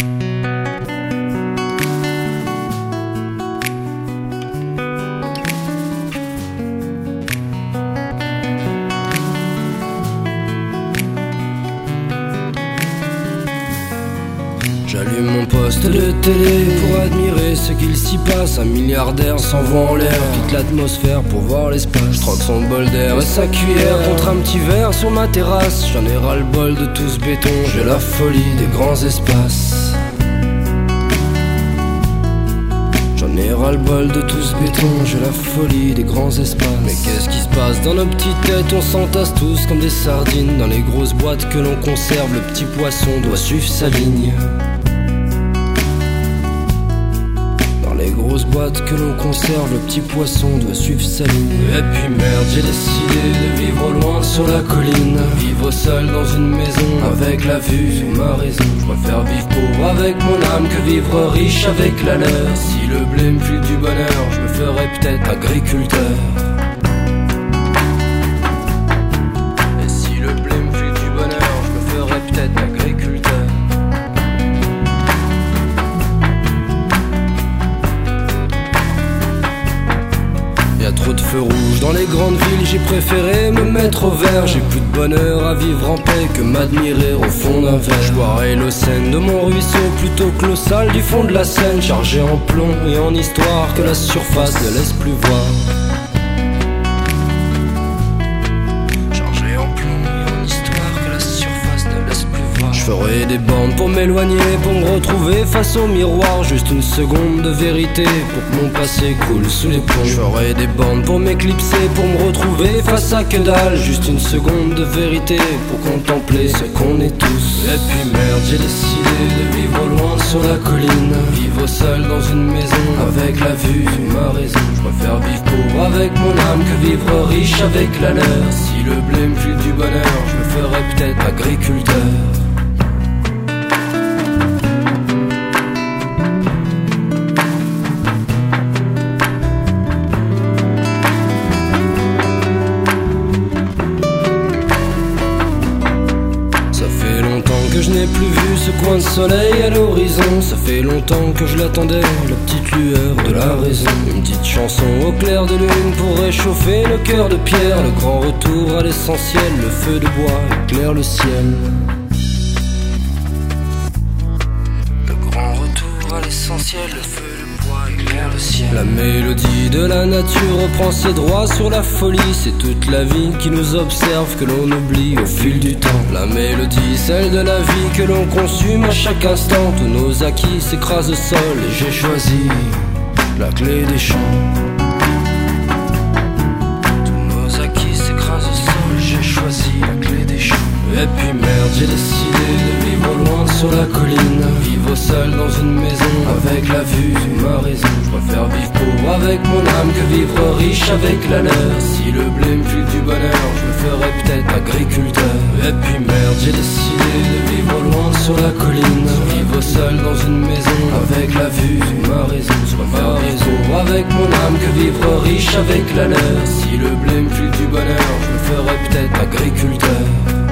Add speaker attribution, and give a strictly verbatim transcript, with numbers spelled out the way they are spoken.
Speaker 1: J'allume mon poste de télé pour admirer ce qu'il s'y passe. Un milliardaire s'envoie en l'air, quitte l'atmosphère pour voir l'espace. Troque son bol d'air et sa cuillère contre un petit verre sur ma terrasse. J'en ai ras le bol de tout ce béton, j'ai la folie des grands espaces. J'en ai ras le bol de tout ce béton, j'ai la folie des grands espaces. Mais qu'est-ce qui se passe dans nos petites têtes? On s'entasse tous comme des sardines dans les grosses boîtes que l'on conserve. Le petit poisson doit suivre sa ligne. Les grosses boîtes que l'on conserve, le petit poisson doit suivre sa ligne. Et puis merde, j'ai décidé de vivre loin sur la colline. Vivre seul dans une maison avec la vue sur ma raison. Je préfère vivre pauvre avec mon âme que vivre riche avec la leur. Si le blé me file du bonheur, je me ferais peut-être agriculteur. Et si le blé me file du bonheur, je me ferais peut-être agriculteur. Y'a trop de feux rouges dans les grandes villes, j'ai préféré me mettre au vert. J'ai plus de bonheur à vivre en paix que m'admirer au fond d'un verre. Je boirai l'eau saine de mon ruisseau plutôt que l'eau sale du fond de la Seine. Chargé en plomb et en histoire que la surface ne laisse plus voir. Chargé en plomb et en histoire que la surface ne laisse plus voir. Je ferai des bornes pour m'éloigner, pour me retrouver face au miroir. Juste une seconde de vérité pour que mon passé coule sous les ponts. Je ferai des bornes pour m'éclipser, pour me retrouver face à que dalle. Juste une seconde de vérité pour contempler ce qu'on est tous. Et puis merde, j'ai décidé de vivre loin sur la colline. Vivre seul dans une maison avec la vue sur ma raison. Je préfère vivre pauvre avec mon âme que vivre riche avec la leur. Si le blé me file du bonheur, je me ferais peut-être agriculteur. Que je n'ai plus vu ce coin de soleil à l'horizon. Ça fait longtemps que je l'attendais, la petite lueur de la raison. Une petite chanson au clair de lune pour réchauffer le cœur de pierre. Le grand retour à l'essentiel, le feu de bois éclaire le ciel. Le grand retour à l'essentiel, le feu de bois éclaire le ciel. La mélodie de la nature reprend ses droits sur la folie. C'est toute la vie qui nous observe, que l'on oublie au fil du temps. La mélodie, celle de la vie que l'on consume à chaque instant. Tous nos acquis s'écrasent au sol et j'ai choisi la clé des champs. Tous nos acquis s'écrasent au sol, j'ai choisi la clé des champs. Et puis merde, j'ai décidé de vivre loin sur la colline. Vivre seul dans une maison avec la vue sur ma raison. Je préfère vivre pauvre avec mon âme que vivre riche avec la leur. Si le blé me file du bonheur, je me ferais peut-être agriculteur. Et puis merde, j'ai décidé de vivre loin sur la colline. Vivre seul dans une maison avec la vue sur ma raison. Je préfère vivre pauvre avec mon âme que vivre riche avec la leur. Si le blé me file du bonheur, je me ferais peut-être agriculteur.